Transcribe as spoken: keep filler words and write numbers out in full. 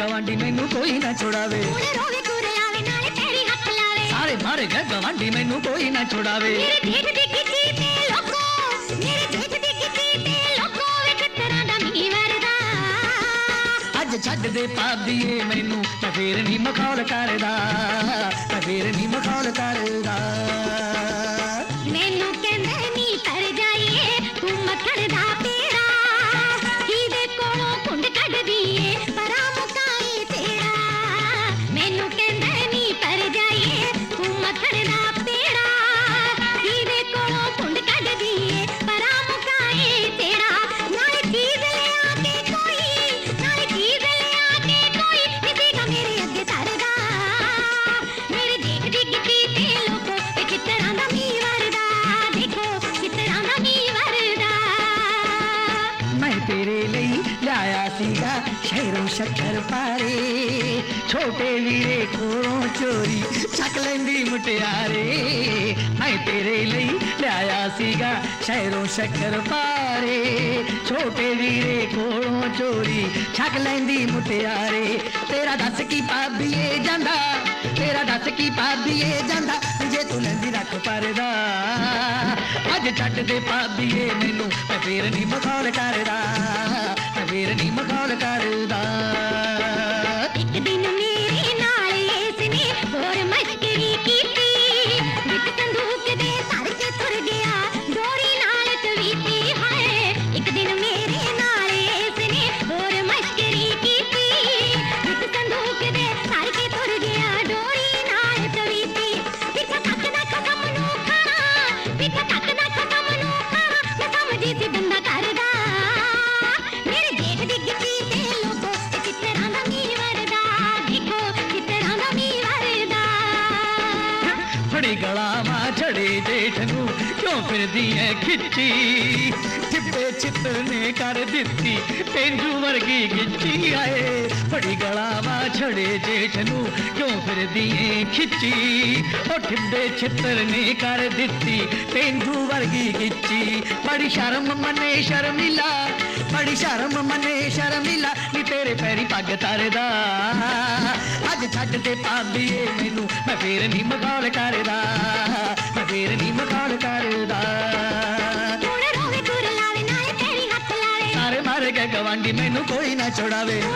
गवांडी मैनू कोई ना छुड़ावे, रोवे कुरे आवे नाले तेरी हथ लावे, सारे मारे गए गवांडी मैनू कोई ना छुड़ावे। मेरे जेठ दी किसी ते लोको, मेरे जेठ दी किसी ते लोको वे कितरा दा मी वरदा। अज छड्ड दे भाभीए मैनू मैं फेर नी मखौल करदा, मैं फेर नी मखौल करदा। मैनू कहंदे नी तर जाइए तू मक्खण दा पेड़ा, हीदे कोलों कुंड कढ दीए परा मुकाए तेरा। मैनू कहंदे नी तर जाइए तू मक्खण दा पेड़ा, हीदे कोलों कुंड कढ दीए परा मुकाए तेरा। नाले चीज ले आके कोई, नाले चीज ले आके कोई किसी का मेरे अगे तरदा। मेरे जेठ दी किसी ते लोको वे कितरा दा मी वरदा, देखो कितरा दा मी वरदा। मैं तेरे ਲਈ ਲਿਆਇਆ ਸੀਗਾ ਸ਼ਹਿਰੋਂ ਸ਼ੱਕਰ ਪਾਰੇ, ਛੋਟੇ ਵੀਰੇ ਕੋਲੋਂ ਚੋਰੀ ਚੱਕ ਲੈਂਦੀ ਮੁਟਿਆਰੇ। ਮੈਂ ਤੇਰੇ ਲਈ ਲਿਆਇਆ ਸੀਗਾ ਸ਼ਹਿਰੋਂ ਸ਼ੱਕਰ ਪਾਰੇ, ਛੋਟੇ ਵੀਰੇ ਕੋਲੋਂ ਚੋਰੀ ਚੱਕ ਲੈਂਦੀ ਮੁਟਿਆਰੇ। ਤੇਰਾ ਦੱਸ ਕੀ ਭਾਬੀਏ ਜਾਂਦਾ, ਤੇਰਾ ਦੱਸ ਕੀ ਭਾਬੀਏ ਜਾਂਦਾ, ਜੇ ਤੂੰ ਲੈਂਦੀ ਰੱਖ ਪਰਦਾ। ਅੱਜ ਛੱਡ ਦੇ ਭਾਬੀਏ ਮੈਨੂੰ ਮੈਂ ਫੇਰ ਨਹੀਂ ਮਖੌਲ ਕਰਦਾ, ਮੈਂ ਫੇਰ ਨਹੀਂ ਮਖੌਲ ਕਰਦਾ। ਇੱਕ ਦਿਨ ਮੇਰੇ ਨਾਲ ਇਸਨੇ ਹੋਰ ਮਸ਼ਕਰੀ ਕੀਤੀ, ਵਿੱਚ ਸੰਦੂਕ ਦੇ ਧਰ ਕੇ ਤੁਰ ਗਿਆ ਡੋਰੀ ਨਾਲ ਤਵੀਤੀ ਹੈ। ਇੱਕ ਦਿਨ ਮੇਰੇ ਨਾਲ ਇਸਨੇ ਹੋਰ ਮਸ਼ਕਰੀ ਕੀਤੀ, ਵਿੱਚ ਸੰਦੂਕ ਦੇ ਧਰ ਕੇ ਤੁਰ ਗਿਆ ਡੋਰੀ ਨਾਲ ਤਵੀਤੀ। ਪਿੱਛਾ ਤੱਕ ਨਾ ਖਤਮ ਨੂੰ ਖਾਣਾ, ਪਿੱਛਾ ਤੱਕ ਨਾ ਖਤਮ ਨੂੰ ਖਾਣਾ, ਮੈਂ ਸਮਝੀ ਸੀ ਬੰਦਾ ਕਰਦਾ। ਮੇਰੇ ਜੇਠ ਦੀ ਗਿੱਟੀ ਤੇ ਲੋਕੋ ਤੇ ਕਿਤਰਾਂ ਦਾ ਮੀ ਵਰਦਾ, ਦੇਖੋ ਕਿਤਰਾਂ ਦਾ ਮੀ ਵਰਦਾ। ਫੜੀ ਗਲਾ ਮਾ ਛੜੇ ਜੇਠ ਨੂੰ ਕਿਉਂ ਫਿਰਦੀ ਐ ਖਿੱਚੀ, ਟਿੱਬੇ ਚਿੱਤਰ ਨੇ ਕਰ ਦਿੱਤੀ ਪੇਂਡੂ ਵਰਗੀ ਗਿੱਚੀ ਆਏ। ਫੜੀ ਗਲਾ ਮਾ ਛੜੇ ਜੇਠ ਨੂੰ ਕਿਉਂ ਫਿਰਦੀ ਐ ਖਿੱਚੀ, ਉਹ ਟਿੱਬੇ ਚਿੱਤਰ ਨੇ ਕਰ ਦਿੱਤੀ ਪੇਂਡੂ ਵਰਗੀ ਗਿੱਚੀ। ਬੜੀ ਸ਼ਰਮ ਮੰਨੇ ਸ਼ਰਮੀਲਾ, ਬੜੀ ਸ਼ਰਮ ਮੰਨੇ ਸ਼ਰਮੀਲਾ, ਨੀ ਤੇਰੇ ਪੈਰੀ ਪੱਗ ਤਰਦਾ। ਅੱਜ ਛੱਡ ਦੇ ਭਾਬੀਏ ਮੈਨੂੰ ਮੈਂ ਫੇਰ ਨਹੀਂ ਮਖੌਲ ਕਰਦਾ, ਮੈਂ ਫੇਰ ਨਹੀਂ ਮਖੌਲ ਕਰਦਾ। ਹੁਣ ਰੋਵੇ ਕੁਰ ਲਾਵੇ ਨਾਲੇ ਤੇਰੀ ਹੱਥ ਲਾਵੇ, ਸਾਰੇ ਮਾਰੇ ਗਏ ਗਵਾਂਡੀ ਮੈਨੂੰ ਕੋਈ ਨਾ ਛੁਡਾਵੇ।